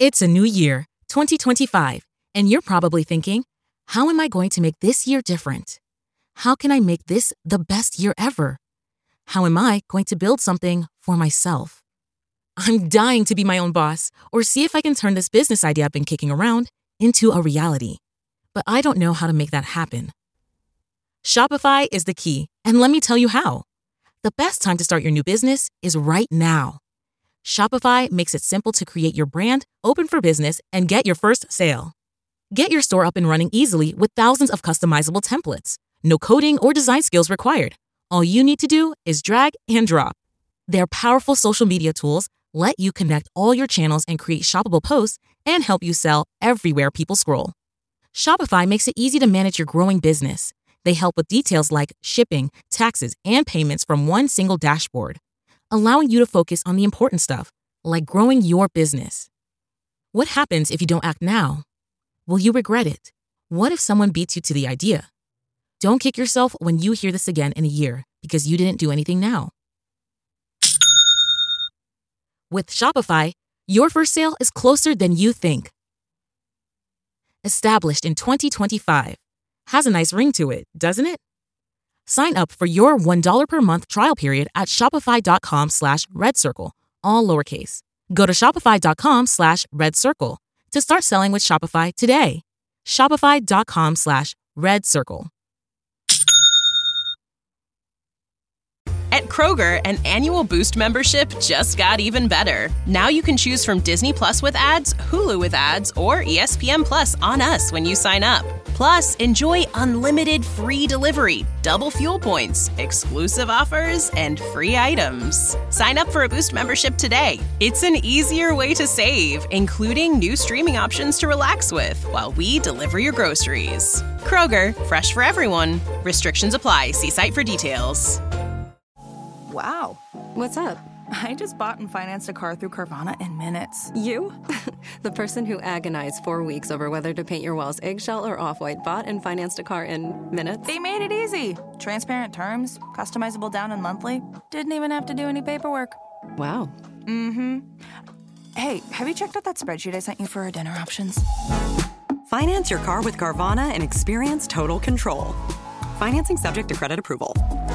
It's a new year, 2025, and you're probably thinking, how am I going to make this year different? How can I make this the best year ever? How am I going to build something for myself? I'm dying to be my own boss or see if I can turn this business idea I've been kicking around into a reality. But I don't know how to make that happen. Shopify is the key, and let me tell you how. The best time to start your new business is right now. Shopify makes it simple to create your brand, open for business, and get your first sale. Get your store up and running easily with thousands of customizable templates. No coding or design skills required. All you need to do is drag and drop. Their powerful social media tools let you connect all your channels and create shoppable posts and help you sell everywhere people scroll. Shopify makes it easy to manage your growing business. They help with details like shipping, taxes, and payments from one single dashboard, allowing you to focus on the important stuff, like growing your business. What happens if you don't act now? Will you regret it? What if someone beats you to the idea? Don't kick yourself when you hear this again in a year because you didn't do anything now. With Shopify, your first sale is closer than you think. Established in 2025. Has a nice ring to it, doesn't it? Sign up for your $1 per month trial period at shopify.com/redcircle, all lowercase. Go to shopify.com/redcircle to start selling with Shopify today. Shopify.com/redcircle. At Kroger, an annual Boost membership just got even better. Now you can choose from Disney Plus with ads, Hulu with ads, or ESPN Plus on us when you sign up. Plus, enjoy unlimited free delivery, double fuel points, exclusive offers, and free items. Sign up for a Boost membership today. It's an easier way to save, including new streaming options to relax with while we deliver your groceries. Kroger, fresh for everyone. Restrictions apply. See site for details. Wow. What's up? I just bought and financed a car through Carvana in minutes. You? The person who agonized 4 weeks over whether to paint your walls eggshell or off-white bought and financed a car in minutes? They made it easy. Transparent terms, customizable down and monthly. Didn't even have to do any paperwork. Wow. Mm-hmm. Hey, have you checked out that spreadsheet I sent you for our dinner options? Finance your car with Carvana and experience total control. Financing subject to credit approval.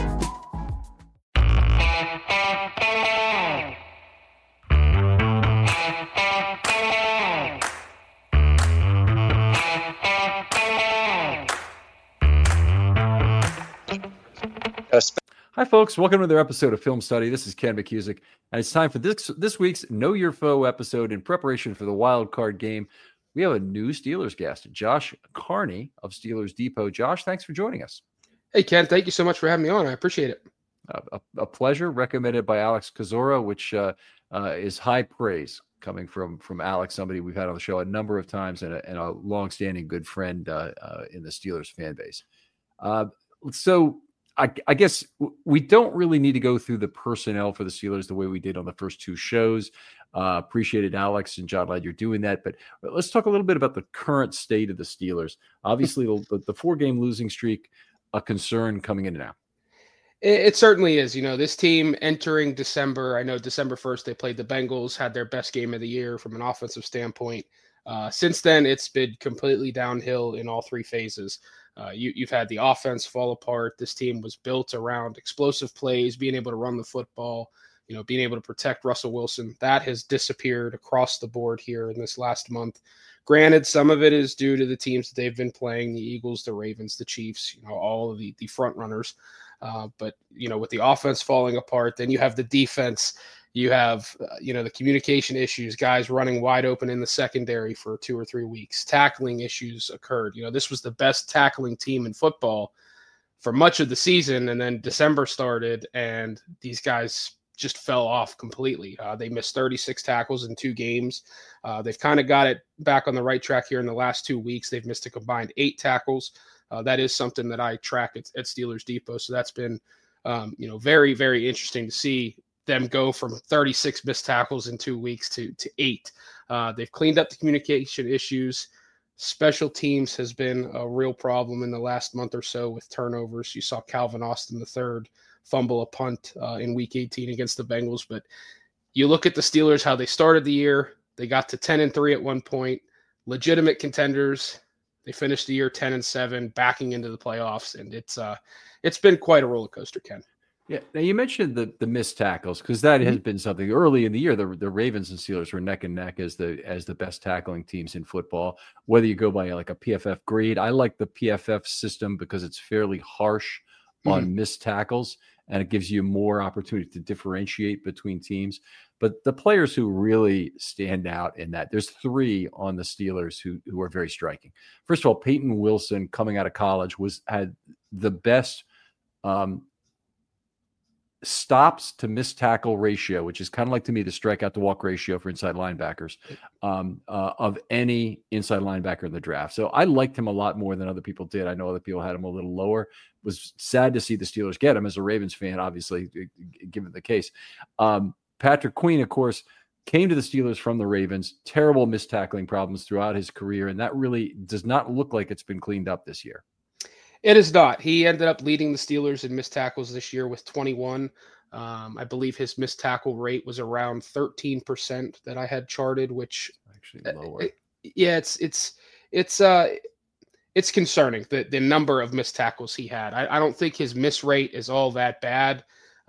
Hi, folks. Welcome to another episode of Film Study. This is Ken McCusick, and it's time for this week's Know Your Foe episode. In preparation for the wild card game, we have a new Steelers guest, Josh Carney of Steelers Depot. Josh, thanks for joining us. Hey, Ken. Thank you so much for having me on. I appreciate it. A pleasure. Recommended by Alex Kozora, which is high praise coming from Alex, somebody we've had on the show a number of times and a longstanding good friend in the Steelers fan base. So I guess we don't really need to go through the personnel for the Steelers the way we did on the first two shows. Appreciated Alex and John, glad you're doing that. But let's talk a little bit about the current state of the Steelers. Obviously, the 4-game losing streak, a concern coming into now. It certainly is. You know, this team entering December, I know December 1st, they played the Bengals, had their best game of the year from an offensive standpoint. Since then, it's been completely downhill in all three phases. You've had the offense fall apart. This team was built around explosive plays, being able to run the football, being able to protect Russell Wilson. That has disappeared across the board here in this last month. Granted, some of it is due to the teams that they've been playing, the Eagles, the Ravens, the Chiefs, all of the front runners. But with the offense falling apart, then you have the defense. You have, the communication issues, guys running wide open in the secondary for 2 or 3 weeks. Tackling issues occurred. This was the best tackling team in football for much of the season. And then December started and these guys just fell off completely. They missed 36 tackles in 2 games. They've kind of got it back on the right track here in the last 2 weeks. They've missed a combined 8 tackles. That is something that I track at Steelers Depot. So that's been, very, very interesting to see them go from 36 missed tackles in 2 weeks to 8. They've cleaned up the communication issues. Special teams has been a real problem in the last month or so with turnovers. You saw Calvin Austin III fumble a punt in Week 18 against the Bengals. But you look at the Steelers, how they started the year, They got to 10-3 at one point, legitimate contenders. They finished the year 10-7, backing into the playoffs, and it's been quite a roller coaster, Ken. Yeah. Now you mentioned the missed tackles, because that has been something early in the year. The Ravens and Steelers were neck and neck as the best tackling teams in football. Whether you go by like a PFF grade, I like the PFF system because it's fairly harsh on missed tackles, and it gives you more opportunity to differentiate between teams. But the players who really stand out in that, there's 3 on the Steelers who are very striking. First of all, Peyton Wilson, coming out of college, had the best stops to missed tackle ratio, which is kind of like, to me, the strikeout to walk ratio for inside linebackers of any inside linebacker in the draft. So I liked him a lot more than other people did. I know other people had him a little lower. It was sad to see the Steelers get him as a Ravens fan, obviously, given the case. Patrick Queen, of course, came to the Steelers from the Ravens. Terrible missed tackling problems throughout his career, and that really does not look like it's been cleaned up this year. It is not. He ended up leading the Steelers in missed tackles this year with 21. I believe his missed tackle rate was around 13% that I had charted, which actually lower. It's concerning, the number of missed tackles he had. I don't think his miss rate is all that bad.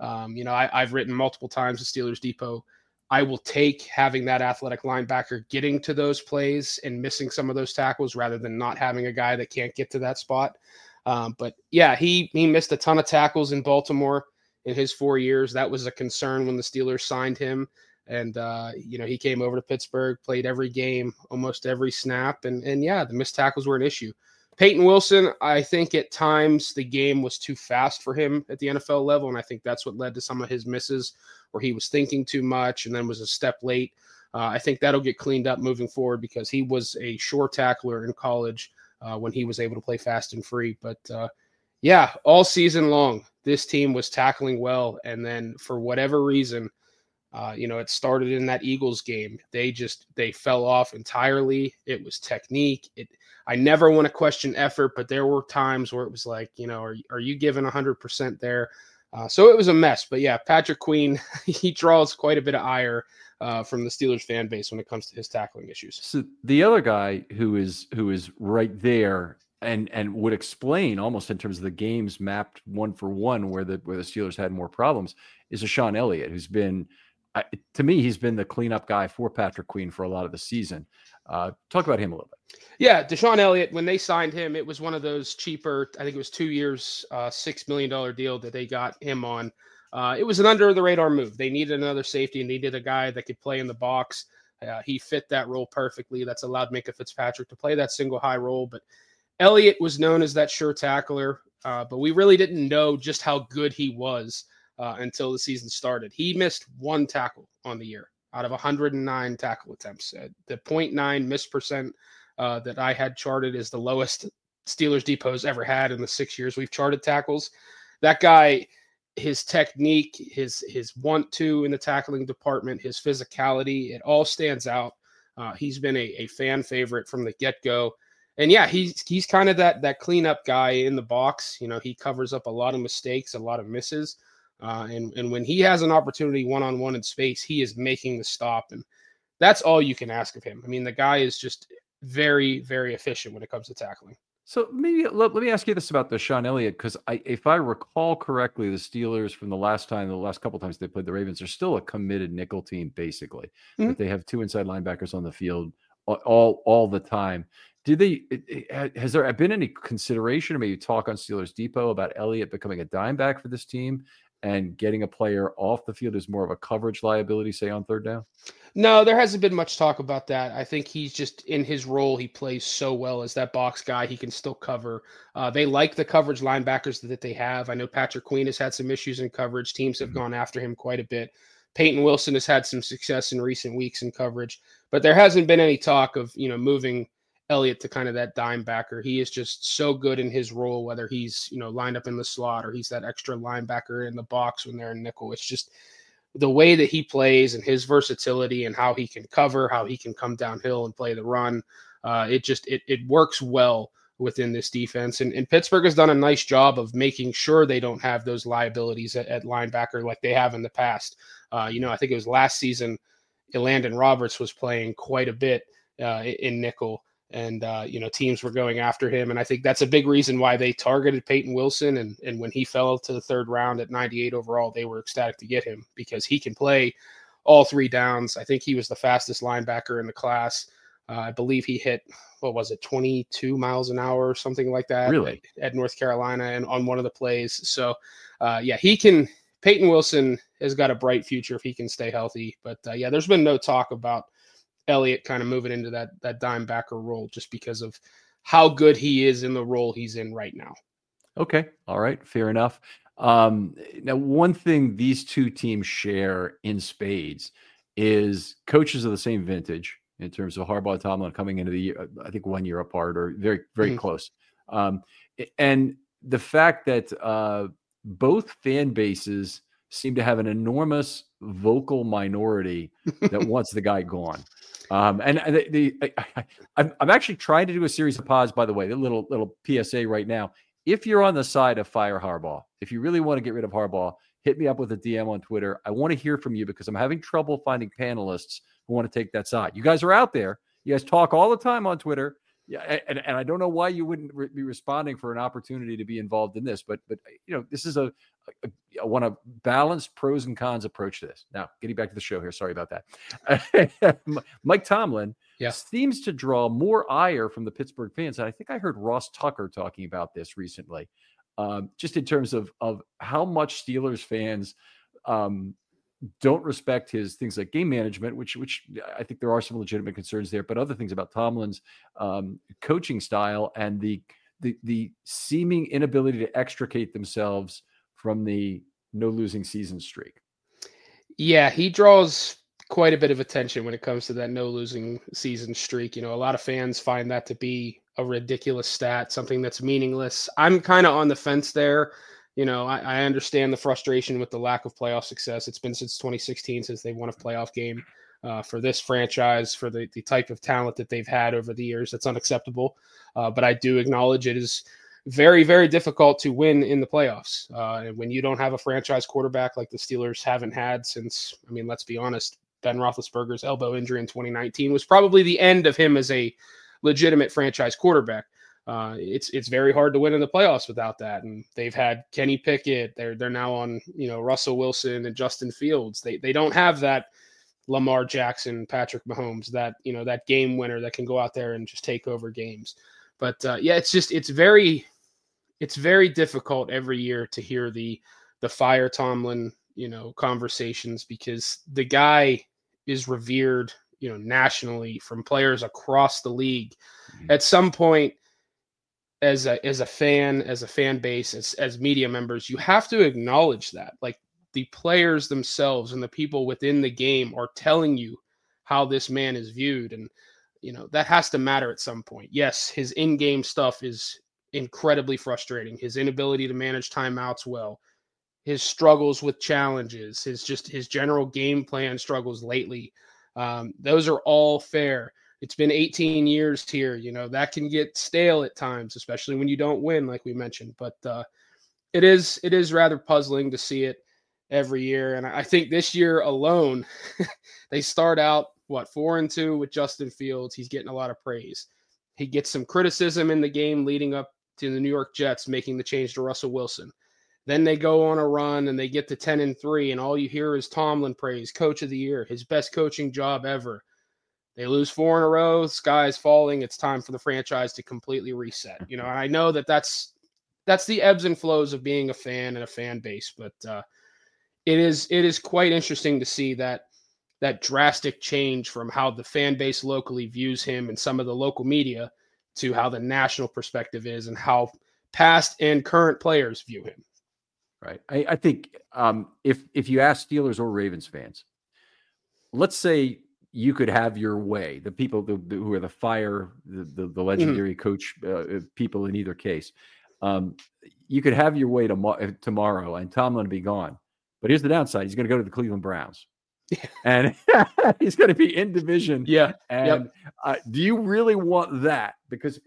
I've written multiple times to Steelers Depot. I will take having that athletic linebacker getting to those plays and missing some of those tackles rather than not having a guy that can't get to that spot. But yeah, he missed a ton of tackles in Baltimore in his 4 years. That was a concern when the Steelers signed him. And, he came over to Pittsburgh, played every game, almost every snap. And yeah, the missed tackles were an issue. Peyton Wilson, I think at times the game was too fast for him at the NFL level. And I think that's what led to some of his misses, where he was thinking too much and then was a step late. I think that'll get cleaned up moving forward, because he was a sure tackler in college when he was able to play fast and free. But all season long, this team was tackling well. And then for whatever reason, it started in that Eagles game. They fell off entirely. It was technique. I never want to question effort, but there were times where it was like, are you giving 100% there? So it was a mess. But yeah, Patrick Queen, he draws quite a bit of ire from the Steelers fan base when it comes to his tackling issues. So the other guy who is right there and would explain almost in terms of the games mapped one for one where the Steelers had more problems is Deshaun Elliott, who's been, to me, he's been the cleanup guy for Patrick Queen for a lot of the season. Talk about him a little bit. Yeah, Deshaun Elliott, when they signed him, it was one of those cheaper, I think it was 2 years, $6 million deal that they got him on. It was an under-the-radar move. They needed another safety and needed a guy that could play in the box. He fit that role perfectly. That's allowed Minkah Fitzpatrick to play that single high role. But Elliott was known as that sure tackler, but we really didn't know just how good he was until the season started. He missed 1 tackle on the year out of 109 tackle attempts. The 0.9 miss percent that I had charted is the lowest Steelers Depot's ever had in the 6 years we've charted tackles. That guy, his technique, his want-to in the tackling department, his physicality, it all stands out. He's been a fan favorite from the get-go. And yeah, he's kind of that cleanup guy in the box. He covers up a lot of mistakes, a lot of misses. And when he has an opportunity one-on-one in space, he is making the stop. And that's all you can ask of him. I mean, the guy is just very, very efficient when it comes to tackling. So maybe let me ask you this about Deshaun Elliott, because if I recall correctly, the Steelers from the last couple times they played the Ravens are still a committed nickel team, basically. Mm-hmm. But they have 2 inside linebackers on the field all the time. Has there been any consideration, or maybe talk on Steelers Depot about Elliott becoming a dime back for this team and getting a player off the field who's more of a coverage liability, say on third down? No, there hasn't been much talk about that. I think he's just in his role. He plays so well as that box guy. He can still cover. They like the coverage linebackers that they have. I know Patrick Queen has had some issues in coverage. Teams have gone after him quite a bit. Peyton Wilson has had some success in recent weeks in coverage, but there hasn't been any talk of, moving Elliott to kind of that dime backer. He is just so good in his role, whether he's, lined up in the slot or he's that extra linebacker in the box when they're in nickel. It's just the way that he plays and his versatility and how he can cover, how he can come downhill and play the run. It works well within this defense. And Pittsburgh has done a nice job of making sure they don't have those liabilities at linebacker like they have in the past. I think it was last season, Elandon Roberts was playing quite a bit in nickel, and teams were going after him. And I think that's a big reason why they targeted Peyton Wilson. And when he fell to the third round at 98 overall, they were ecstatic to get him because he can play all three downs. I think he was the fastest linebacker in the class. I believe he hit, 22 miles an hour or something like that. Really? At North Carolina and on one of the plays. So, Peyton Wilson has got a bright future if he can stay healthy. But, there's been no talk about Elliott kind of moving into that dime backer role just because of how good he is in the role he's in right now. Okay. All right. Fair enough. Now, one thing these two teams share in spades is coaches of the same vintage in terms of Harbaugh and Tomlin coming into the year, I think 1 year apart or very, very close. And the fact that both fan bases seem to have an enormous vocal minority that wants the guy gone. I'm actually trying to do a series of pods, by the way, a little PSA right now. If you're on the side of fire Harbaugh, if you really want to get rid of Harbaugh, hit me up with a DM on Twitter. I want to hear from you because I'm having trouble finding panelists who want to take that side. You guys are out there. You guys talk all the time on Twitter. Yeah, and I don't know why you wouldn't be responding for an opportunity to be involved in this, but this is I want a balanced pros and cons approach to this. Now, getting back to the show here, sorry about that. Mike Tomlin seems to draw more ire from the Pittsburgh fans, and I think I heard Ross Tucker talking about this recently, just in terms of how much Steelers fans don't respect his things like game management, which I think there are some legitimate concerns there, but other things about Tomlin's coaching style and the seeming inability to extricate themselves from the no losing season streak. Yeah, he draws quite a bit of attention when it comes to that no losing season streak. A lot of fans find that to be a ridiculous stat, something that's meaningless. I'm kind of on the fence there. I understand the frustration with the lack of playoff success. It's been since 2016 since they won a playoff game for this franchise, for the type of talent that they've had over the years. That's unacceptable. But I do acknowledge it is very, very difficult to win in the playoffs. And when you don't have a franchise quarterback like the Steelers haven't had since, let's be honest, Ben Roethlisberger's elbow injury in 2019 was probably the end of him as a legitimate franchise quarterback. It's very hard to win in the playoffs without that. And they've had Kenny Pickett. They're now on, Russell Wilson and Justin Fields. They don't have that Lamar Jackson, Patrick Mahomes, that game winner that can go out there and just take over games. But it's very difficult every year to hear the fire Tomlin, conversations, because the guy is revered, nationally from players across the league. At some point, as a fan base, as media members, you have to acknowledge that, like, the players themselves and the people within the game are telling you how this man is viewed. And, that has to matter at some point. Yes, his in-game stuff is incredibly frustrating. His inability to manage timeouts well, his struggles with challenges, his general game plan struggles lately. Those are all fair. It's been 18 years here. That can get stale at times, especially when you don't win, like we mentioned. But it is rather puzzling to see it every year. And I think this year alone, they start out, 4-2 with Justin Fields. He's getting a lot of praise. He gets some criticism in the game leading up to the New York Jets making the change to Russell Wilson. Then they go on a run and they get to 10-3, and all you hear is Tomlin praise, coach of the year, his best coaching job ever. They lose 4 in a row, sky is falling. It's time for the franchise to completely reset. And I know that's the ebbs and flows of being a fan and a fan base, but it is quite interesting to see that drastic change from how the fan base locally views him and some of the local media to how the national perspective is and how past and current players view him. Right. I think if you ask Steelers or Ravens fans, let's say you could have your way, the people who are the fire, the legendary coach people in either case, you could have your way tomorrow and Tomlin would be gone. But here's the downside. He's going to go to the Cleveland Browns. And he's going to be in division. Yeah. And do you really want that? Because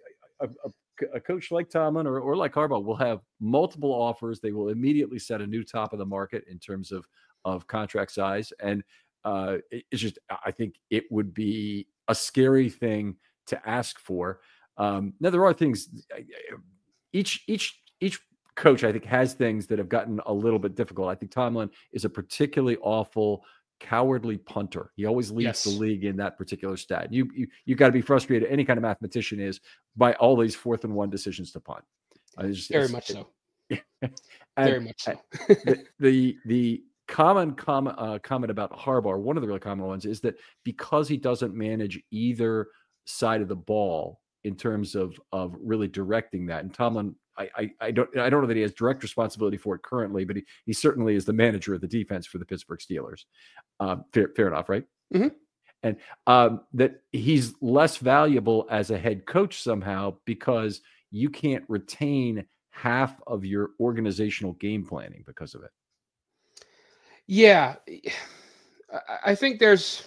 a coach like Tomlin or like Harbaugh will have multiple offers. They will immediately set a new top of the market in terms of contract size. And It's just, I think it would be a scary thing to ask for. Now there are things, each coach, I think, has things that have gotten a little bit difficult. I think Tomlin is a particularly awful, cowardly punter. He always leads the league in that particular stat. You got to be frustrated. Any kind of mathematician is by all these 4th and 1 decisions to punt. Very much so. The common comment about Harbaugh, one of the really common ones, is that because he doesn't manage either side of the ball in terms of really directing that, and Tomlin, I don't know that he has direct responsibility for it currently, but he certainly is the manager of the defense for the Pittsburgh Steelers. Fair enough, right? Mm-hmm. And that he's less valuable as a head coach somehow because you can't retain half of your organizational game planning because of it. Yeah, I think there's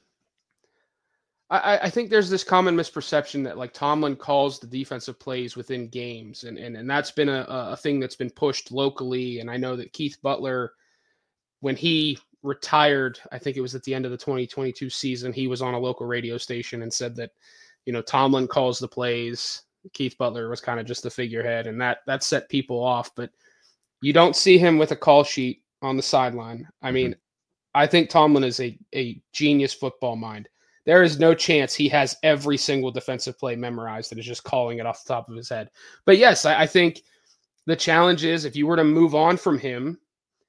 this common misperception that like Tomlin calls the defensive plays within games, and that's been a thing that's been pushed locally. And I know that Keith Butler, when he retired, I think it was at the end of the 2022 season, he was on a local radio station and said that, Tomlin calls the plays. Keith Butler was kind of just the figurehead, and that set people off. But you don't see him with a call sheet on the sideline. I mean, I think Tomlin is a genius football mind. There is no chance he has every single defensive play memorized and is just calling it off the top of his head. But yes, I think the challenge is if you were to move on from him,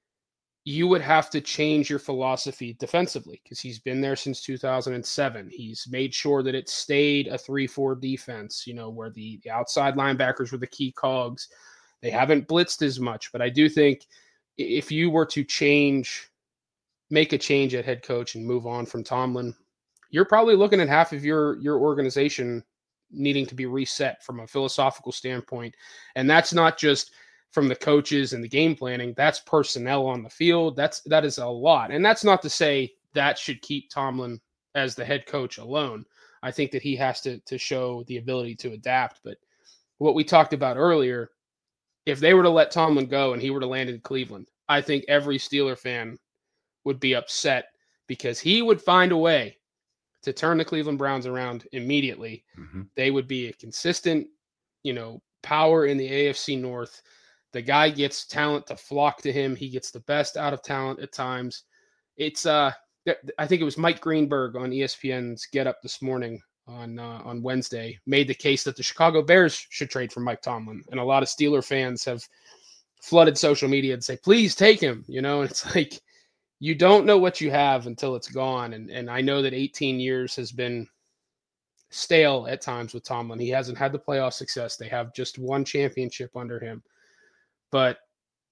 you would have to change your philosophy defensively because he's been there since 2007. He's made sure that it stayed a 3-4 defense, where the outside linebackers were the key cogs. They haven't blitzed as much, but I do think if you were to make a change at head coach and move on from Tomlin, you're probably looking at half of your organization needing to be reset from a philosophical standpoint. And that's not just from the coaches and the game planning. That's personnel on the field. That is a lot. And that's not to say that should keep Tomlin as the head coach alone. I think that he has to show the ability to adapt. But what we talked about earlier, if they were to let Tomlin go and he were to land in Cleveland, I think every Steeler fan would be upset because he would find a way to turn the Cleveland Browns around immediately. Mm-hmm. They would be a consistent, power in the AFC North. The guy gets talent to flock to him. He gets the best out of talent at times. It's I think it was Mike Greenberg on ESPN's Get Up this morning on Wednesday made the case that the Chicago Bears should trade for Mike Tomlin. And a lot of Steeler fans have flooded social media and say, please take him, and it's like, you don't know what you have until it's gone. And I know that 18 years has been stale at times with Tomlin. He hasn't had the playoff success. They have just one championship under him. But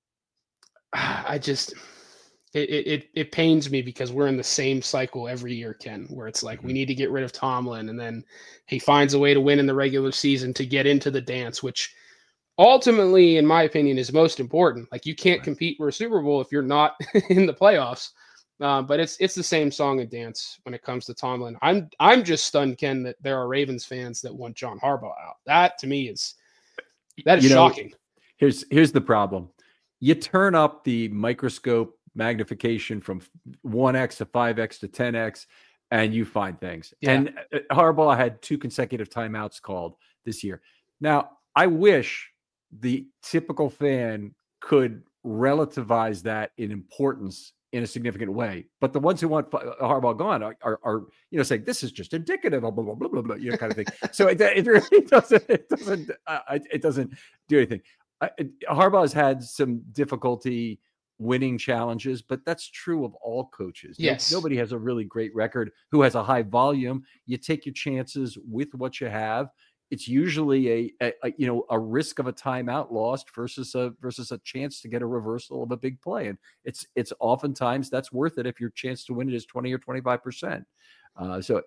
it pains me because we're in the same cycle every year, Ken, where it's like we need to get rid of Tomlin, and then he finds a way to win in the regular season to get into the dance, which ultimately, in my opinion, is most important. Like, you can't compete for a Super Bowl if you're not in the playoffs. But it's the same song and dance when it comes to Tomlin. I'm just stunned, Ken, that there are Ravens fans that want John Harbaugh out. That to me is shocking. Here's the problem. You turn up the microscope magnification from 1x to 5x to 10x, and you find things. Yeah. And Harbaugh had 2 consecutive timeouts called this year. Now, I wish the typical fan could relativize that in importance in a significant way, but the ones who want Harbaugh gone are saying this is just indicative of blah blah blah blah blah, kind of thing. So it really doesn't do anything. Harbaugh has had some difficulty winning challenges, but that's true of all coaches. Yes, nobody has a really great record who has a high volume. You take your chances with what you have. It's usually a risk of a timeout lost versus a chance to get a reversal of a big play, and it's oftentimes that's worth it if your chance to win it is 20 or 25%. So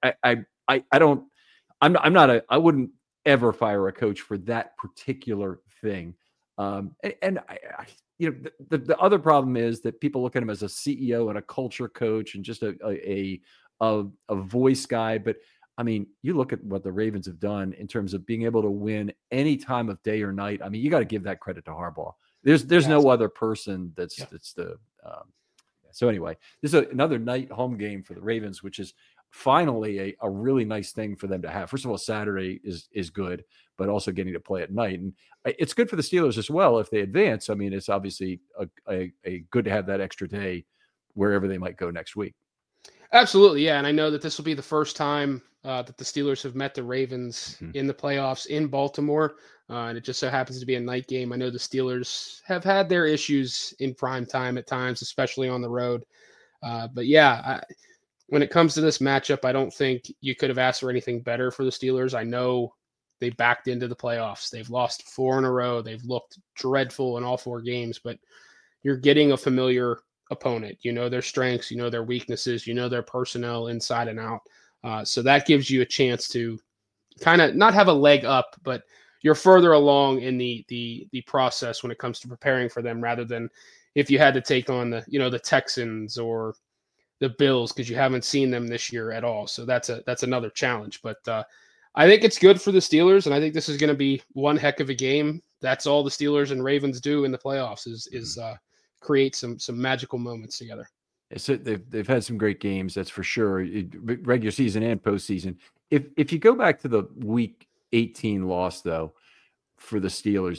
I wouldn't ever fire a coach for that particular thing. The other problem is that people look at him as a CEO and a culture coach and just a voice guy, but I mean, you look at what the Ravens have done in terms of being able to win any time of day or night. I mean, you got to give that credit to Harbaugh. There's no other person that's the So anyway, this is another night home game for the Ravens, which is finally a really nice thing for them to have. First of all, Saturday is good, but also getting to play at night. And it's good for the Steelers as well if they advance. I mean, it's obviously a good to have that extra day wherever they might go next week. Absolutely, yeah. And I know that this will be the first time that the Steelers have met the Ravens in the playoffs in Baltimore. And it just so happens to be a night game. I know the Steelers have had their issues in prime time at times, especially on the road. But yeah, when it comes to this matchup, I don't think you could have asked for anything better for the Steelers. I know they backed into the playoffs. They've lost 4 in a row. They've looked dreadful in all 4 games, but you're getting a familiar opponent. You know their strengths, you know their weaknesses, you know their personnel inside and out. So that gives you a chance to kind of not have a leg up, but you're further along in the process when it comes to preparing for them, rather than if you had to take on the Texans or the Bills, because you haven't seen them this year at all. So that's another challenge. But I think it's good for the Steelers, and I think this is going to be one heck of a game. That's all the Steelers and Ravens do in the playoffs is create some magical moments together. So they've had some great games, that's for sure, regular season and postseason. If you go back to the Week 18 loss, though, for the Steelers,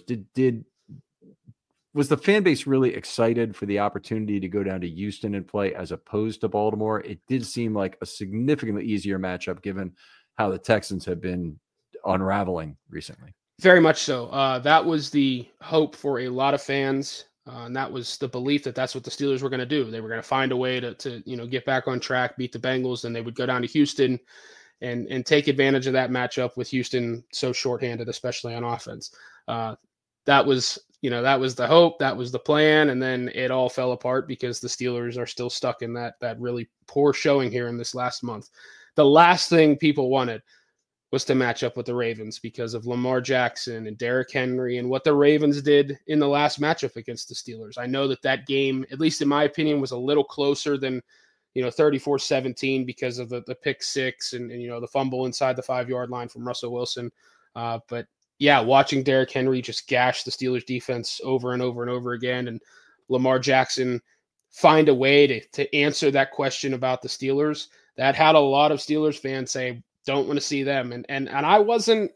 was the fan base really excited for the opportunity to go down to Houston and play as opposed to Baltimore? It did seem like a significantly easier matchup given how the Texans have been unraveling recently. Very much so. That was the hope for a lot of fans. And that was the belief that that's what the Steelers were going to do. They were going to find a way to get back on track, beat the Bengals, and they would go down to Houston and take advantage of that matchup with Houston so shorthanded, especially on offense. That was the hope, that was the plan, and then it all fell apart because the Steelers are still stuck in that really poor showing here in this last month. The last thing people wanted was to match up with the Ravens because of Lamar Jackson and Derrick Henry and what the Ravens did in the last matchup against the Steelers. I know that game, at least in my opinion, was a little closer than 34-17 because of the pick 6 and the fumble inside the 5-yard line from Russell Wilson. But yeah, watching Derrick Henry just gash the Steelers defense over and over and over again, and Lamar Jackson find a way to answer that question about the Steelers, that had a lot of Steelers fans say, don't want to see them. And I wasn't,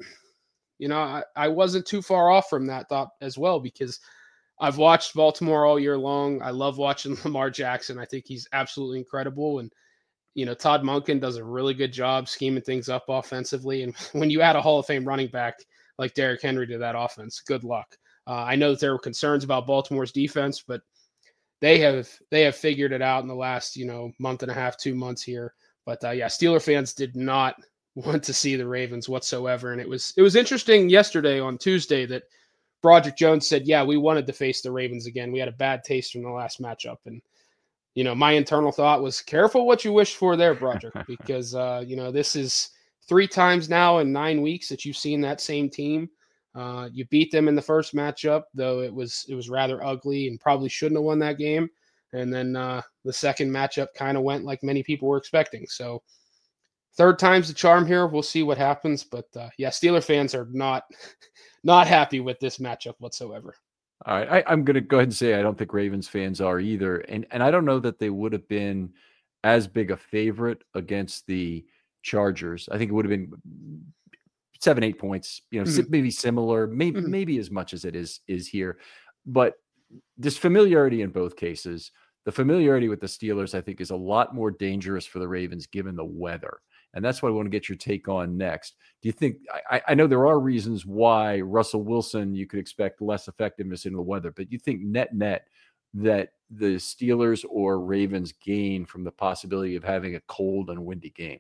I wasn't too far off from that thought as well, because I've watched Baltimore all year long. I love watching Lamar Jackson. I think he's absolutely incredible. And, Todd Monken does a really good job scheming things up offensively. And when you add a Hall of Fame running back like Derrick Henry to that offense, good luck. I know that there were concerns about Baltimore's defense, but they have figured it out in the last, month and a half, 2 months here. But yeah, Steeler fans did not want to see the Ravens whatsoever. And it was interesting yesterday on Tuesday that Broderick Jones said, yeah, we wanted to face the Ravens again. We had a bad taste from the last matchup. And, my internal thought was, careful what you wish for there, Broderick, because, this is 3 times now in 9 weeks that you've seen that same team. You beat them in the first matchup, though it was rather ugly and probably shouldn't have won that game. And then the second matchup kind of went like many people were expecting. So 3rd time's the charm here. We'll see what happens. But yeah, Steeler fans are not happy with this matchup whatsoever. All right. I'm going to go ahead and say I don't think Ravens fans are either. And I don't know that they would have been as big a favorite against the Chargers. I think it would have been 7-8 points, maybe similar, maybe as much as it is here. But this familiarity in both cases, the familiarity with the Steelers, I think, is a lot more dangerous for the Ravens given the weather. And that's what I want to get your take on next. Do you think, I know there are reasons why Russell Wilson, you could expect less effectiveness in the weather, but you think net that the Steelers or Ravens gain from the possibility of having a cold and windy game?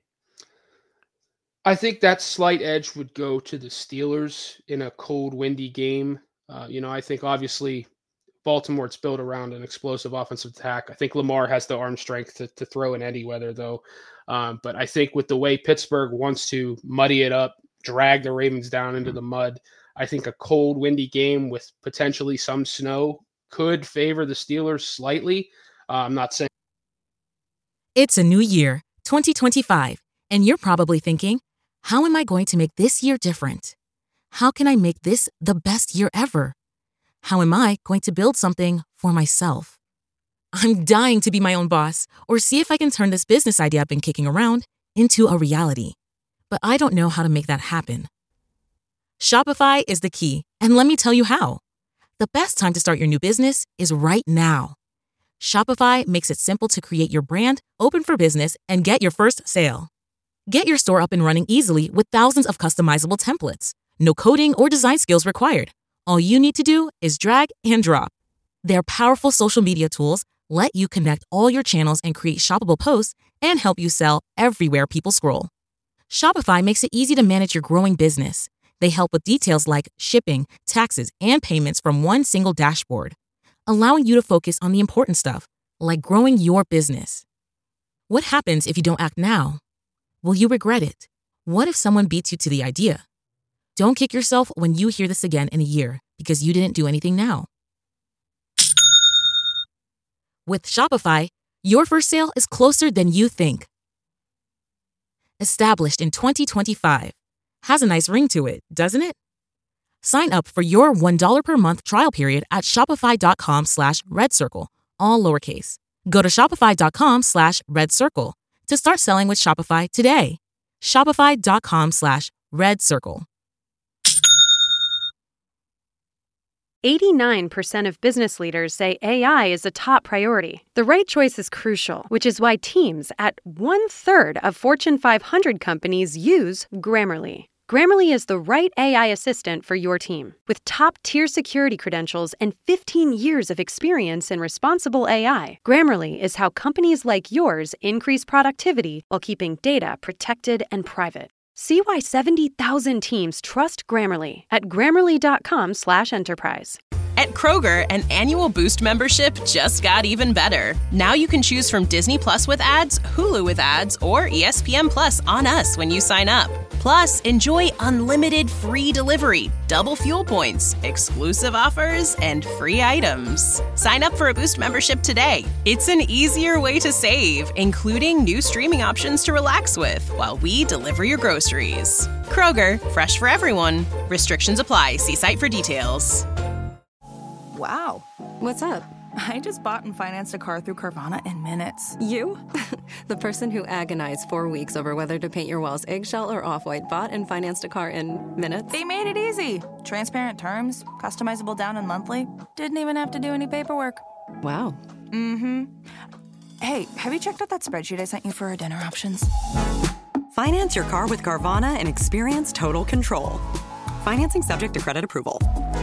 I think that slight edge would go to the Steelers in a cold, windy game. I think obviously Baltimore, it's built around an explosive offensive attack. I think Lamar has the arm strength to throw in any weather, though. But I think with the way Pittsburgh wants to muddy it up, drag the Ravens down into the mud, I think a cold, windy game with potentially some snow could favor the Steelers slightly. I'm not saying. It's a new year, 2025, and you're probably thinking, how am I going to make this year different? How can I make this the best year ever? How am I going to build something for myself? I'm dying to be my own boss or see if I can turn this business idea I've been kicking around into a reality. But I don't know how to make that happen. Shopify is the key, and let me tell you how. The best time to start your new business is right now. Shopify makes it simple to create your brand, open for business, and get your first sale. Get your store up and running easily with thousands of customizable templates. No coding or design skills required. All you need to do is drag and drop. Their powerful social media tools let you connect all your channels and create shoppable posts and help you sell everywhere people scroll. Shopify makes it easy to manage your growing business. They help with details like shipping, taxes, and payments from one single dashboard, allowing you to focus on the important stuff, like growing your business. What happens if you don't act now? Will you regret it? What if someone beats you to the idea? Don't kick yourself when you hear this again in a year because you didn't do anything now. With Shopify, your first sale is closer than you think. Established in 2025. Has a nice ring to it, doesn't it? Sign up for your $1 per month trial period at shopify.com/redcircle, all lowercase. Go to shopify.com/redcircle to start selling with Shopify today. Shopify.com/redcircle. 89% of business leaders say AI is a top priority. The right choice is crucial, which is why teams at 1/3 of Fortune 500 companies use Grammarly. Grammarly is the right AI assistant for your team. With top-tier security credentials and 15 years of experience in responsible AI, Grammarly is how companies like yours increase productivity while keeping data protected and private. See why 70,000 teams trust Grammarly at grammarly.com/enterprise. At Kroger, an annual Boost membership just got even better. Now you can choose from Disney Plus with ads, Hulu with ads, or ESPN Plus on us when you sign up. Plus, enjoy unlimited free delivery, double fuel points, exclusive offers, and free items. Sign up for a Boost membership today. It's an easier way to save, including new streaming options to relax with while we deliver your groceries. Kroger, fresh for everyone. Restrictions apply. See site for details. Wow. What's up? I just bought and financed a car through Carvana in minutes. You? The person who agonized 4 weeks over whether to paint your walls eggshell or off-white bought and financed a car in minutes? They made it easy. Transparent terms, customizable down and monthly. Didn't even have to do any paperwork. Wow. Mm-hmm. Hey, have you checked out that spreadsheet I sent you for our dinner options? Finance your car with Carvana and experience total control. Financing subject to credit approval.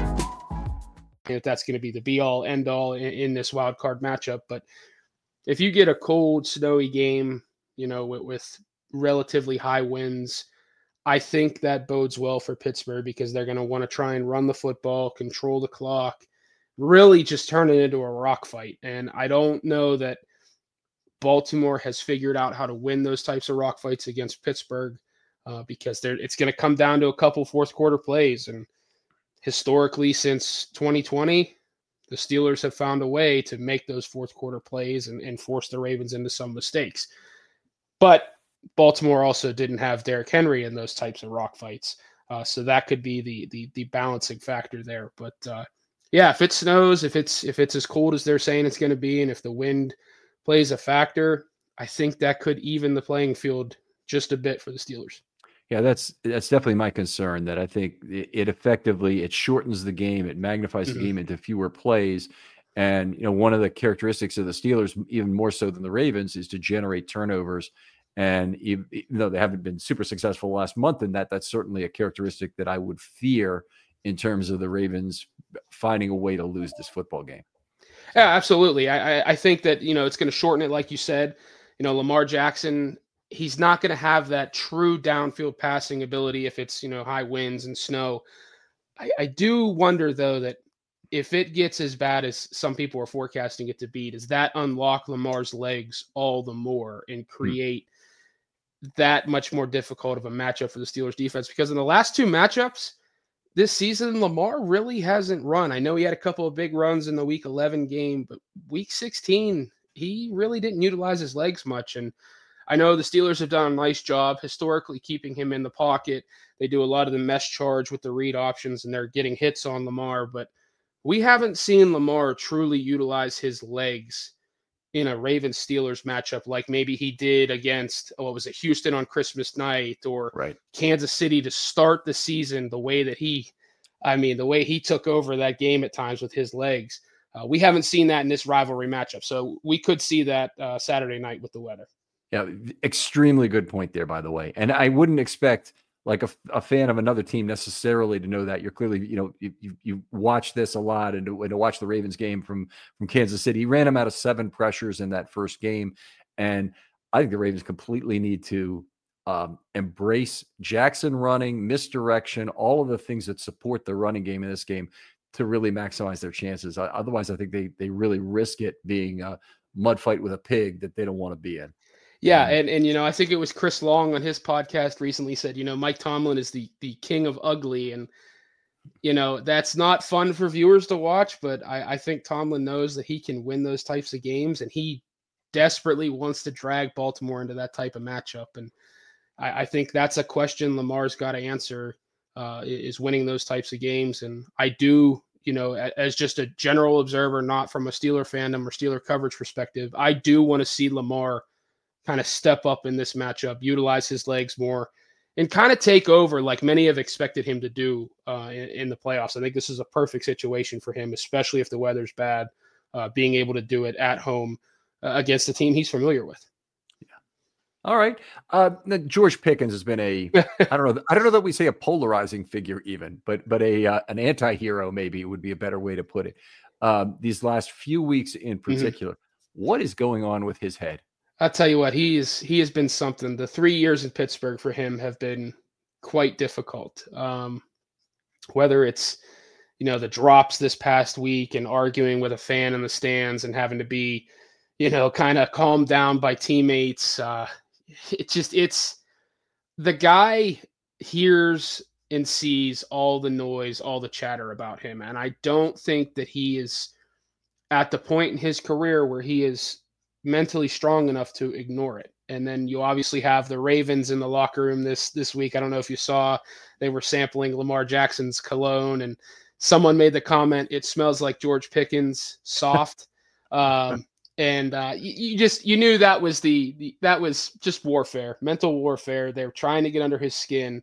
If that's going to be the be-all, end-all in this wild card matchup. But if you get a cold, snowy game, with relatively high winds, I think that bodes well for Pittsburgh because they're going to want to try and run the football, control the clock, really just turn it into a rock fight. And I don't know that Baltimore has figured out how to win those types of rock fights against Pittsburgh because it's going to come down to a couple fourth quarter plays. And historically, since 2020, the Steelers have found a way to make those fourth quarter plays and force the Ravens into some mistakes. But Baltimore also didn't have Derrick Henry in those types of rock fights. So that could be the balancing factor there. But if it snows, if it's as cold as they're saying it's going to be, and if the wind plays a factor, I think that could even the playing field just a bit for the Steelers. Yeah, that's definitely my concern, that I think it shortens the game. It magnifies the game into fewer plays. And, one of the characteristics of the Steelers, even more so than the Ravens, is to generate turnovers. And even though they haven't been super successful last month in that, that's certainly a characteristic that I would fear in terms of the Ravens finding a way to lose this football game. Yeah, absolutely. I think that, it's going to shorten it, like you said. Lamar Jackson, he's not going to have that true downfield passing ability if it's, high winds and snow. I do wonder, though, that if it gets as bad as some people are forecasting it to be, does that unlock Lamar's legs all the more and create that much more difficult of a matchup for the Steelers defense? Because in the last two matchups this season, Lamar really hasn't run. I know he had a couple of big runs in the Week 11 game, but Week 16, he really didn't utilize his legs much. And I know the Steelers have done a nice job historically keeping him in the pocket. They do a lot of the mesh charge with the read options, and they're getting hits on Lamar. But we haven't seen Lamar truly utilize his legs in a Ravens-Steelers matchup like maybe he did against, Houston on Christmas night, or Kansas City to start the season, the way he took over that game at times with his legs. We haven't seen that in this rivalry matchup. So we could see that Saturday night with the weather. Yeah, extremely good point there, by the way. And I wouldn't expect like a fan of another team necessarily to know that. You're clearly, you watch this a lot, and to watch the Ravens game from Kansas City. He ran him out of 7 pressures in that first game. And I think the Ravens completely need to embrace Jackson running, misdirection, all of the things that support the running game in this game to really maximize their chances. Otherwise, I think they really risk it being a mud fight with a pig that they don't want to be in. Yeah, and I think it was Chris Long on his podcast recently said, Mike Tomlin is the king of ugly, and that's not fun for viewers to watch, but I think Tomlin knows that he can win those types of games, and he desperately wants to drag Baltimore into that type of matchup. And I think that's a question Lamar's got to answer, is winning those types of games. And I do, as just a general observer, not from a Steeler fandom or Steeler coverage perspective, I do want to see Lamar kind of step up in this matchup, utilize his legs more, and kind of take over like many have expected him to do in the playoffs. I think this is a perfect situation for him, especially if the weather's bad, being able to do it at home against a team he's familiar with. Yeah. All right. George Pickens has been I don't know that we say a polarizing figure even, but an anti-hero maybe would be a better way to put it. These last few weeks in particular, what is going on with his head? I'll tell you what, he has been something. The 3 years in Pittsburgh for him have been quite difficult. Whether it's, the drops this past week and arguing with a fan in the stands and having to be, kind of calmed down by teammates. It's the guy hears and sees all the noise, all the chatter about him. And I don't think that he is at the point in his career where he is mentally strong enough to ignore it. And then you obviously have the Ravens in the locker room this week. I don't know if you saw, they were sampling Lamar Jackson's cologne, and someone made the comment, "It smells like George Pickens soft." You knew that was that was just warfare, mental warfare. They were trying to get under his skin.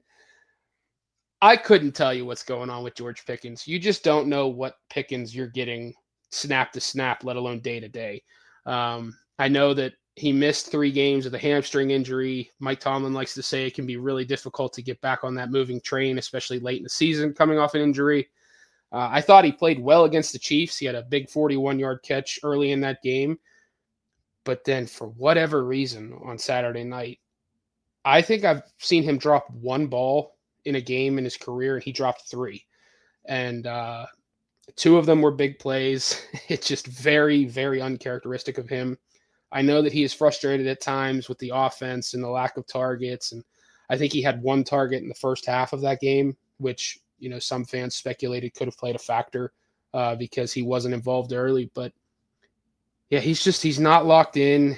I couldn't tell you what's going on with George Pickens. You just don't know what Pickens you're getting snap to snap, let alone day to day. I know that he missed 3 games with a hamstring injury. Mike Tomlin likes to say it can be really difficult to get back on that moving train, especially late in the season coming off an injury. I thought he played well against the Chiefs. He had a big 41-yard catch early in that game. But then for whatever reason on Saturday night, I think I've seen him drop 1 ball in a game in his career, and he dropped 3. And 2 of them were big plays. It's just very, very uncharacteristic of him. I know that he is frustrated at times with the offense and the lack of targets. And I think he had 1 target in the first half of that game, which, some fans speculated could have played a factor because he wasn't involved early. But yeah, he's not locked in.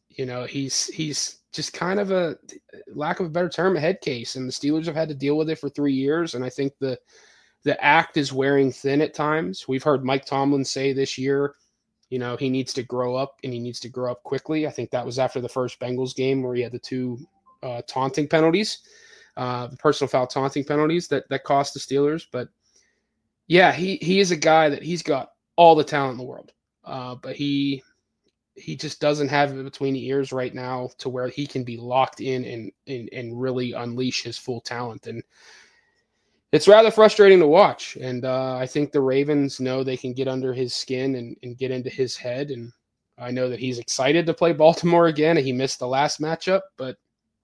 He's just kind of a, lack of a better term, a head case. And the Steelers have had to deal with it for 3 years. And I think the act is wearing thin at times. We've heard Mike Tomlin say this year, he needs to grow up, and he needs to grow up quickly. I think that was after the first Bengals game where he had the 2 taunting penalties, the personal foul taunting penalties that cost the Steelers. But yeah, he is a guy that he's got all the talent in the world, but he just doesn't have it between the ears right now to where he can be locked in and really unleash his full talent. And it's rather frustrating to watch. And I think the Ravens know they can get under his skin and get into his head. And I know that he's excited to play Baltimore again. He missed the last matchup, but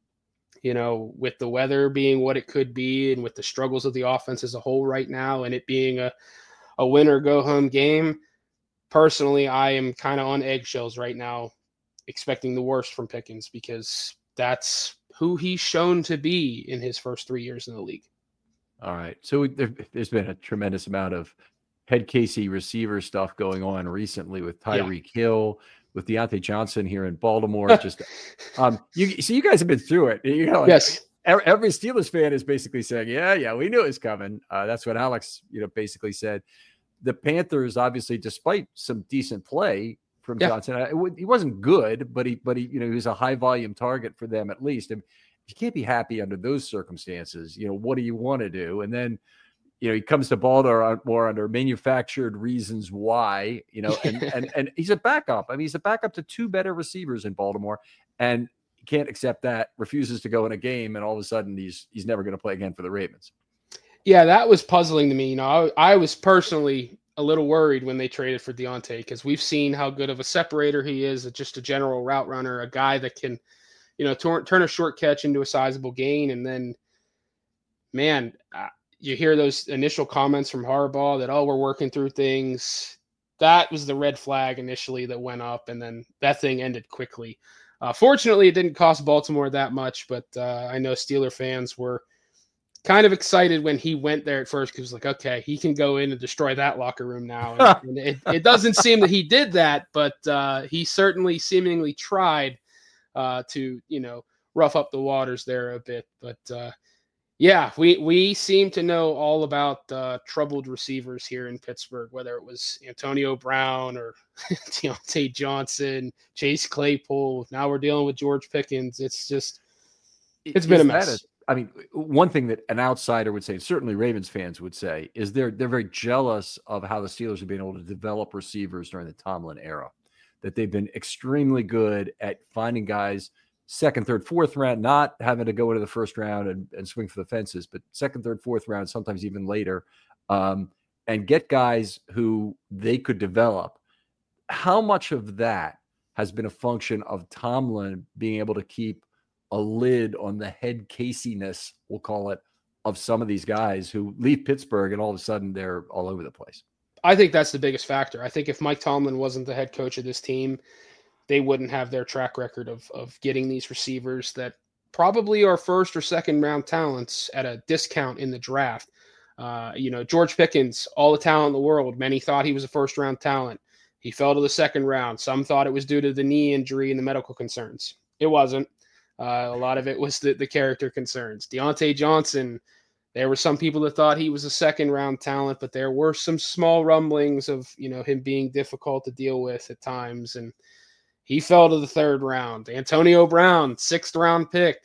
with the weather being what it could be, and with the struggles of the offense as a whole right now, and it being a win or go home game, personally, I am kind of on eggshells right now, expecting the worst from Pickens, because that's who he's shown to be in his first 3 years in the league. All right. So there's been a tremendous amount of head casey receiver stuff going on recently with Tyreek Hill, with Deontay Johnson here in Baltimore. Just you guys have been through it. Yes. Every Steelers fan is basically saying, yeah, we knew it was coming. That's what Alex, basically said. The Panthers, obviously, despite some decent play from Johnson. He wasn't good, but he he was a high volume target for them at least. And you can't be happy under those circumstances. What do you want to do? And then he comes to Baltimore more under manufactured reasons why, and he's a backup. I mean, he's a backup to two better receivers in Baltimore, and he can't accept that, refuses to go in a game, and all of a sudden he's never going to play again for the Ravens. Yeah, that was puzzling to me. I was personally a little worried when they traded for Deontay, because we've seen how good of a separator he is, just a general route runner, a guy that can, turn a short catch into a sizable gain. And then, man, you hear those initial comments from Harbaugh that, we're working through things. That was the red flag initially that went up, and then that thing ended quickly. Fortunately, it didn't cost Baltimore that much, but I know Steeler fans were kind of excited when he went there at first, because okay, he can go in and destroy that locker room now. And it doesn't seem that he did that, but he certainly seemingly tried to, rough up the waters there a bit. But yeah, we seem to know all about troubled receivers here in Pittsburgh, whether it was Antonio Brown or Deontay Johnson, Chase Claypool. Now we're dealing with George Pickens. It's been a mess. I mean, one thing that an outsider would say, certainly Ravens fans would say, is they're very jealous of how the Steelers have been able to develop receivers during the Tomlin era, that they've been extremely good at finding guys second, third, fourth round, not having to go into the first round and swing for the fences, but second, third, fourth round, sometimes even later, and get guys who they could develop. How much of that has been a function of Tomlin being able to keep a lid on the head casiness, we'll call it, of some of these guys who leave Pittsburgh and all of a sudden they're all over the place? I think that's the biggest factor. I think if Mike Tomlin wasn't the head coach of this team, they wouldn't have their track record of getting these receivers that probably are first or second round talents at a discount in the draft. George Pickens, all the talent in the world. Many thought he was a first round talent. He fell to the second round. Some thought it was due to the knee injury and the medical concerns. It wasn't. A lot of it was the character concerns. Deontay Johnson, there were some people that thought he was a second round talent, but there were some small rumblings of, him being difficult to deal with at times. And he fell to the third round. Antonio Brown, 6th round pick.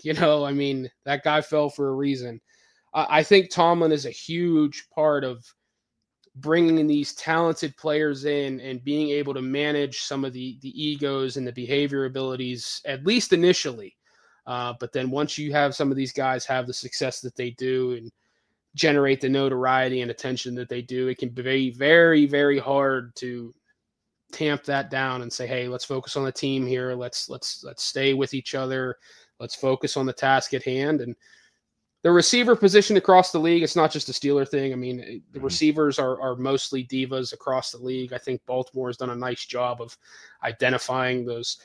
That guy fell for a reason. I think Tomlin is a huge part of bringing these talented players in and being able to manage some of the egos and the behavior abilities, at least initially. But then once you have some of these guys have the success that they do and generate the notoriety and attention that they do, it can be very, very hard to tamp that down and say, hey, let's focus on the team here. Let's stay with each other. Let's focus on the task at hand. And the receiver position across the league, it's not just a Steeler thing. I mean, the receivers are mostly divas across the league. I think Baltimore has done a nice job of identifying those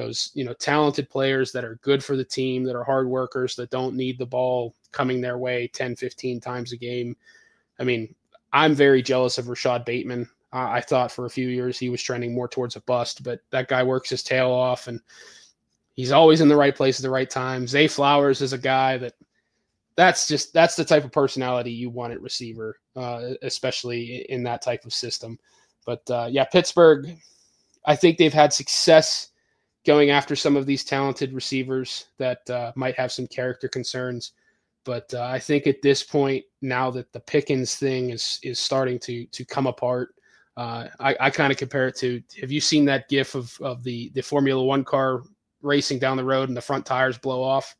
talented players that are good for the team, that are hard workers, that don't need the ball coming their way 10, 15 times a game. I mean, I'm very jealous of Rashad Bateman. I thought for a few years he was trending more towards a bust, but that guy works his tail off and he's always in the right place at the right time. Zay Flowers is a guy that's the type of personality you want at receiver, especially in that type of system. But Pittsburgh, I think they've had success going after some of these talented receivers that might have some character concerns. But I think at this point, now that the Pickens thing is starting to come apart, I kind of compare it to, have you seen that gif of the Formula One car racing down the road and the front tires blow off?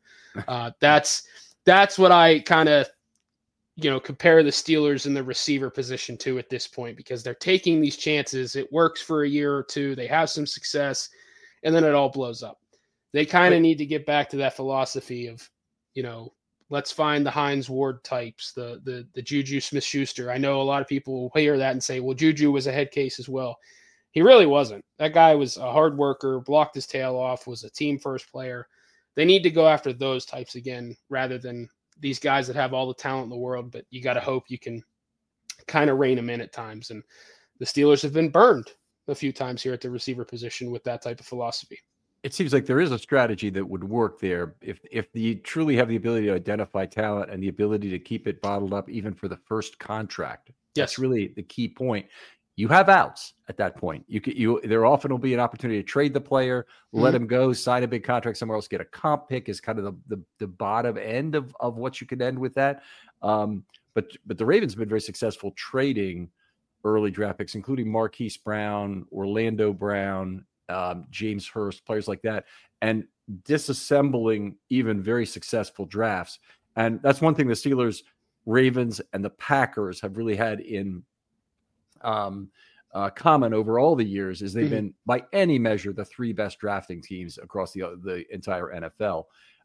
That's what I kind of, compare the Steelers in the receiver position to at this point, because they're taking these chances. It works for a year or two. They have some success, and then it all blows up. They kind of need to get back to that philosophy of, let's find the Hines Ward types, the Juju Smith-Schuster. I know a lot of people will hear that and say, well, Juju was a head case as well. He really wasn't. That guy was a hard worker, blocked his tail off, was a team first player. They need to go after those types again, rather than these guys that have all the talent in the world, but you got to hope you can kind of rein them in at times. And the Steelers have been burned a few times here at the receiver position with that type of philosophy. It seems like there is a strategy that would work there if you truly have the ability to identify talent and the ability to keep it bottled up even for the first contract. Yes. That's really the key point. you have outs at that point. There often will be an opportunity to trade the player, let him go, sign a big contract somewhere else, get a comp pick is kind of the bottom end of what you could end with that. But the Ravens have been very successful trading early draft picks, including Marquise Brown, Orlando Brown, James Hurst, players like that, and disassembling even very successful drafts. And that's one thing the Steelers, Ravens, and the Packers have really had in common over all the years is they've been, by any measure, the three best drafting teams across the entire NFL.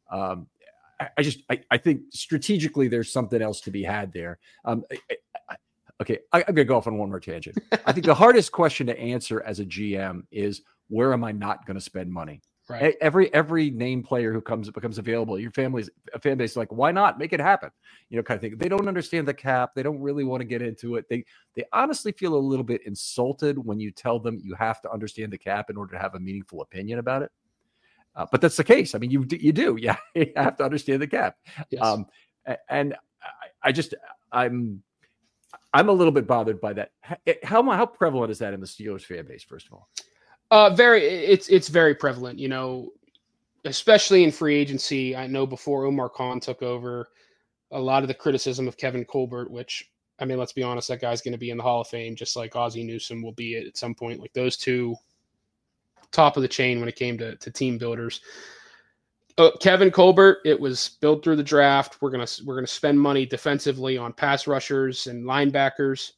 I think strategically there's something else to be had there. Okay, I'm going to go off on one more tangent. I think the hardest question to answer as a GM is, where am I not going to spend money? Right. Every name player who becomes available, your fan base is like, why not make it happen? Kind of thing. They don't understand the cap. They don't really want to get into it. They honestly feel a little bit insulted when you tell them you have to understand the cap in order to have a meaningful opinion about it. But that's the case. I mean, you do. Yeah, you have to understand the cap. Yes. And I'm a little bit bothered by that. How prevalent is that in the Steelers fan base, first of all? It's very prevalent, especially in free agency. I know before Omar Khan took over, a lot of the criticism of Kevin Colbert, which, I mean, let's be honest, that guy's going to be in the Hall of Fame, just like Ozzie Newsome will be at some point. Like those two, top of the chain when it came to team builders. Kevin Colbert, it was built through the draft. We're gonna spend money defensively on pass rushers and linebackers.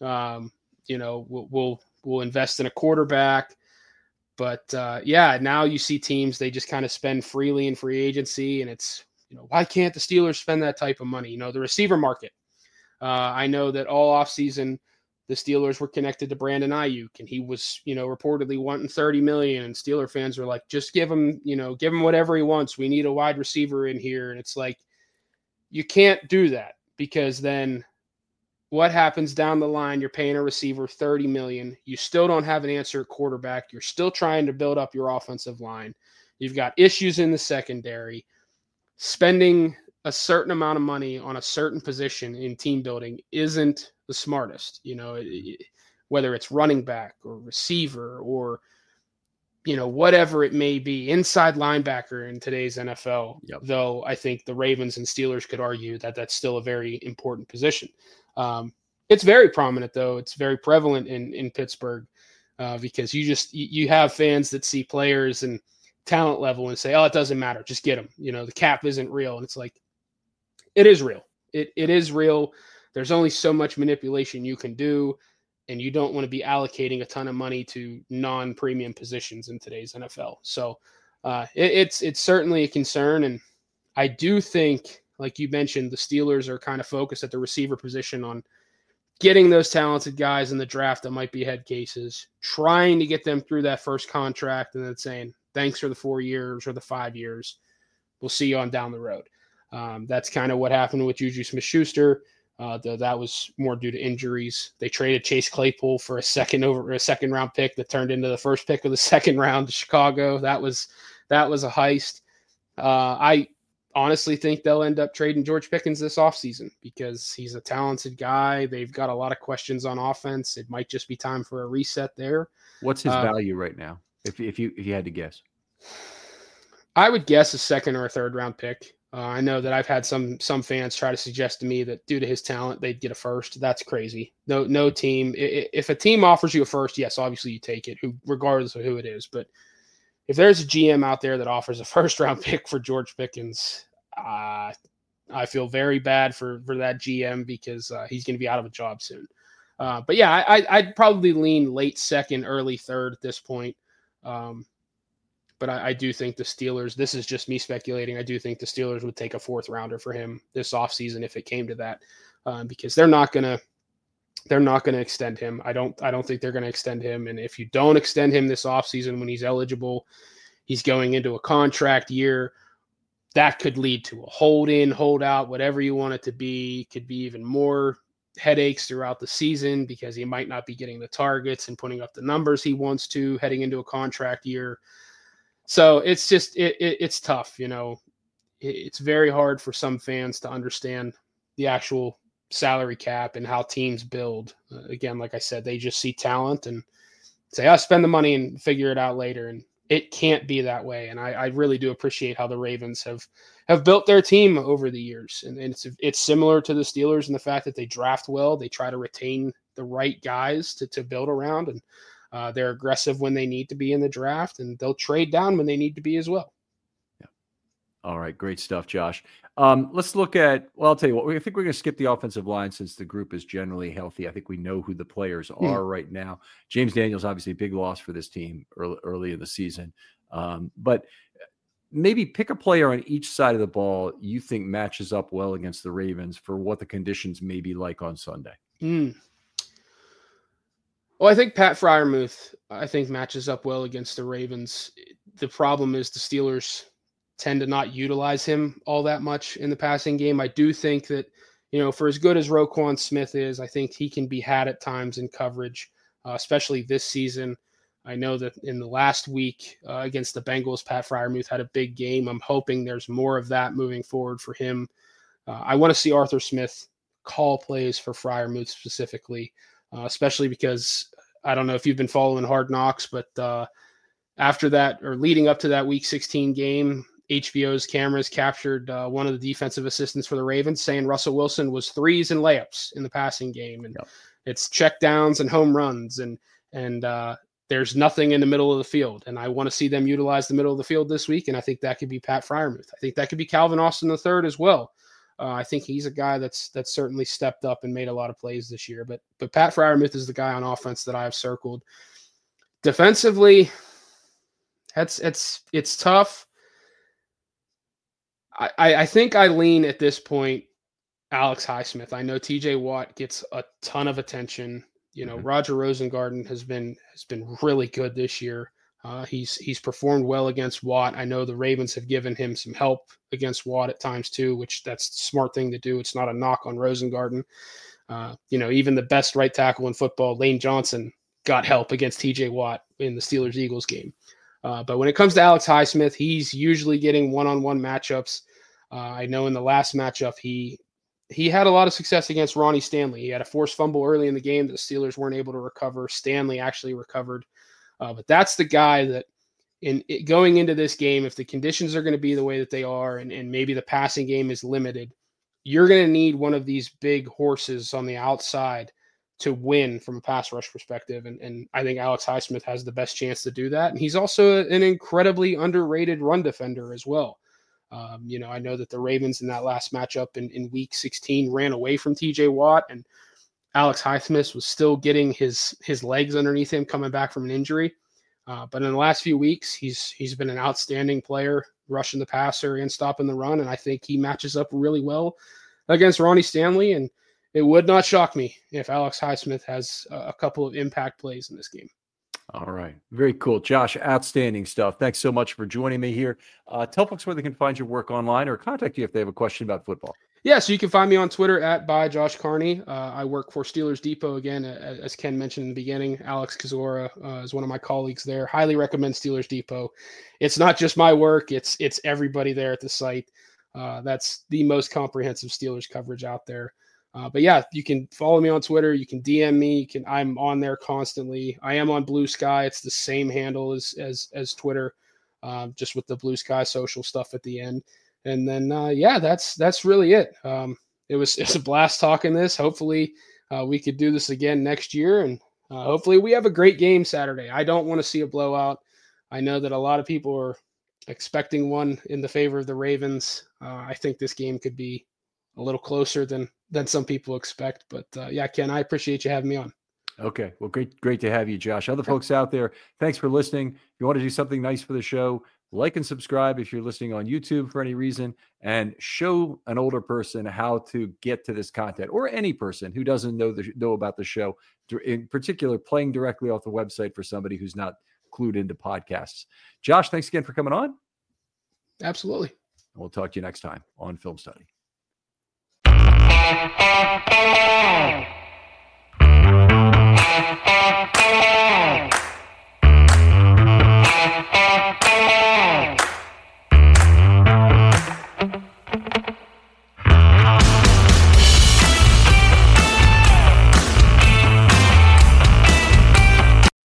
We'll invest in a quarterback. But now you see teams, they just kind of spend freely in free agency, and it's, why can't the Steelers spend that type of money? The receiver market. I know that all offseason, the Steelers were connected to Brandon Ayuk, and he was, reportedly wanting $30 million, and Steeler fans were like, just give him whatever he wants. We need a wide receiver in here. And it's like, you can't do that, because then what happens down the line? You're paying a receiver $30 million. You still don't have an answer at quarterback. You're still trying to build up your offensive line. You've got issues in the secondary. Spending a certain amount of money on a certain position in team building isn't the smartest, whether it's running back or receiver or, whatever it may be, inside linebacker in today's NFL. Yep. Though I think the Ravens and Steelers could argue that that's still a very important position. It's very prominent, though. It's very prevalent in Pittsburgh because you have fans that see players and talent level and say, oh, it doesn't matter. Just get them. The cap isn't real. And it's like, it is real. It is real. There's only so much manipulation you can do, and you don't want to be allocating a ton of money to non-premium positions in today's NFL. So it's certainly a concern. And I do think, like you mentioned, the Steelers are kind of focused at the receiver position on getting those talented guys in the draft that might be head cases, trying to get them through that first contract, and then saying, thanks for the 4 years or the 5 years. We'll see you on down the road. That's kind of what happened with Juju Smith-Schuster. That was more due to injuries. They traded Chase Claypool for a second round pick that turned into the first pick of the second round to Chicago. That was a heist. I honestly think they'll end up trading George Pickens this offseason because he's a talented guy. They've got a lot of questions on offense. It might just be time for a reset there. What's his value right now? If you had to guess, I would guess a second or a third round pick. I know that I've had some fans try to suggest to me that due to his talent, they'd get a first. That's crazy. No team. If a team offers you a first, yes, obviously you take it, regardless of who it is. But if there's a GM out there that offers a first round pick for George Pickens, I feel very bad for that GM because he's going to be out of a job soon. But yeah, I'd probably lean late second, early third at this point. But I do think the Steelers, this is just me speculating, I do think the Steelers would take a fourth rounder for him this offseason if it came to that, because they're not going to extend him. I don't think they're going to extend him. And if you don't extend him this offseason when he's eligible, he's going into a contract year. That could lead to a hold in, hold out, whatever you want it to be. Could be even more headaches throughout the season because he might not be getting the targets and putting up the numbers he wants to heading into a contract year. So it's just, it's tough. It's very hard for some fans to understand the actual salary cap and how teams build. Again, like I said, they just see talent and say, "I'll spend the money and figure it out later." And it can't be that way. And I really do appreciate how the Ravens have built their team over the years. And it's similar to the Steelers in the fact that they draft well. They try to retain the right guys to build around, and they're aggressive when they need to be in the draft, and they'll trade down when they need to be as well. Yeah. All right. Great stuff, Josh. Let's look at, well, I'll tell you what, I think we're going to skip the offensive line since the group is generally healthy. I think we know who the players are right now. James Daniels, obviously a big loss for this team early in the season. But maybe pick a player on each side of the ball you think matches up well against the Ravens for what the conditions may be like on Sunday. Well, I think Pat Freiermuth, matches up well against the Ravens. The problem is the Steelers tend to not utilize him all that much in the passing game. I do think that, for as good as Roquan Smith is, I think he can be had at times in coverage, especially this season. I know that in the last week against the Bengals, Pat Freiermuth had a big game. I'm hoping there's more of that moving forward for him. I want to see Arthur Smith call plays for Freiermuth specifically, especially because I don't know if you've been following Hard Knocks, but after that, or leading up to that Week 16 game, HBO's cameras captured one of the defensive assistants for the Ravens saying Russell Wilson was threes and layups in the passing game. And it's check downs and home runs. And there's nothing in the middle of the field. And I want to see them utilize the middle of the field this week. And I think that could be Pat Freiermuth. I think that could be Calvin Austin III as well. I think he's a guy that's certainly stepped up and made a lot of plays this year. But Pat Freiermuth is the guy on offense that I have circled. Defensively, it's tough. I think I lean at this point Alex Highsmith. I know TJ Watt gets a ton of attention. Roger Rosengarten has been really good this year. He's performed well against Watt. I know the Ravens have given him some help against Watt at times too, which that's the smart thing to do. It's not a knock on Rosengarten. Even the best right tackle in football, Lane Johnson, got help against TJ Watt in the Steelers-Eagles game. But when it comes to Alex Highsmith, he's usually getting one-on-one matchups. I know in the last matchup, he had a lot of success against Ronnie Stanley. He had a forced fumble early in the game that the Steelers weren't able to recover. Stanley actually recovered. But that's the guy that going into this game, if the conditions are going to be the way that they are and maybe the passing game is limited, you're going to need one of these big horses on the outside to win from a pass rush perspective. And I think Alex Highsmith has the best chance to do that. And he's also an incredibly underrated run defender as well. I know that the Ravens in that last matchup in Week 16 ran away from TJ Watt, and Alex Highsmith was still getting his legs underneath him coming back from an injury. But in the last few weeks, he's been an outstanding player, rushing the passer and stopping the run. And I think he matches up really well against Ronnie Stanley. And it would not shock me if Alex Highsmith has a couple of impact plays in this game. All right. Very cool. Josh, outstanding stuff. Thanks so much for joining me here. Tell folks where they can find your work online or contact you if they have a question about football. Yeah, so you can find me on Twitter @by Josh Carney. I work for Steelers Depot again, as Ken mentioned in the beginning. Alex Kozora is one of my colleagues there. Highly recommend Steelers Depot. It's not just my work; it's everybody there at the site. That's the most comprehensive Steelers coverage out there. But yeah, you can follow me on Twitter. You can DM me. I'm on there constantly. I am on Blue Sky. It's the same handle as Twitter, just with the Blue Sky social stuff at the end. And then, that's really it. It's a blast talking this. Hopefully we could do this again next year. And hopefully we have a great game Saturday. I don't want to see a blowout. I know that a lot of people are expecting one in the favor of the Ravens. I think this game could be a little closer than some people expect. But Ken, I appreciate you having me on. Okay. Well, great to have you, Josh. Other folks out there, thanks for listening. If you want to do something nice for the show, like and subscribe if you're listening on YouTube for any reason, and show an older person how to get to this content, or any person who doesn't know about the show, in particular, playing directly off the website for somebody who's not clued into podcasts. Josh, thanks again for coming on. Absolutely. And we'll talk to you next time on Film Study.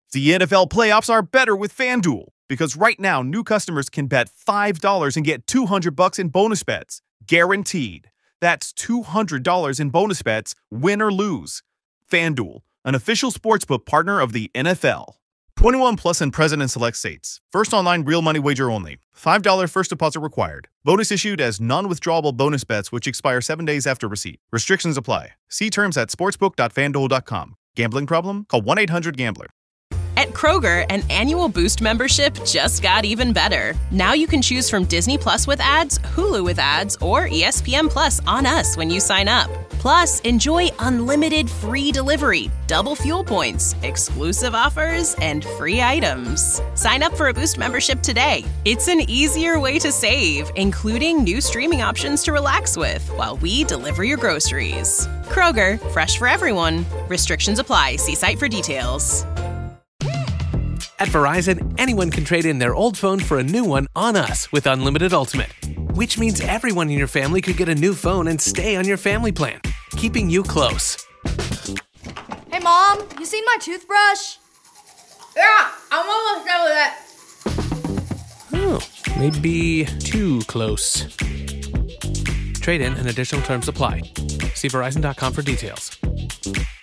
The NFL playoffs are better with FanDuel, because right now, new customers can bet $5 and get $200 in bonus bets. Guaranteed. That's $200 in bonus bets, win or lose. FanDuel, an official sportsbook partner of the NFL. 21 plus and present in select states. First online real money wager only. $5 first deposit required. Bonus issued as non-withdrawable bonus bets which expire 7 days after receipt. Restrictions apply. See terms at sportsbook.fanduel.com. Gambling problem? Call 1-800-GAMBLER. At Kroger, an annual Boost membership just got even better. Now you can choose from Disney Plus with ads, Hulu with ads, or ESPN Plus on us when you sign up. Plus, enjoy unlimited free delivery, double fuel points, exclusive offers, and free items. Sign up for a Boost membership today. It's an easier way to save, including new streaming options to relax with while we deliver your groceries. Kroger, fresh for everyone. Restrictions apply. See site for details. At Verizon, anyone can trade in their old phone for a new one on us with Unlimited Ultimate, which means everyone in your family could get a new phone and stay on your family plan, keeping you close. Hey, Mom, you seen my toothbrush? Yeah, I'm almost done with it. Oh, maybe too close. Trade in and additional terms apply. See Verizon.com for details.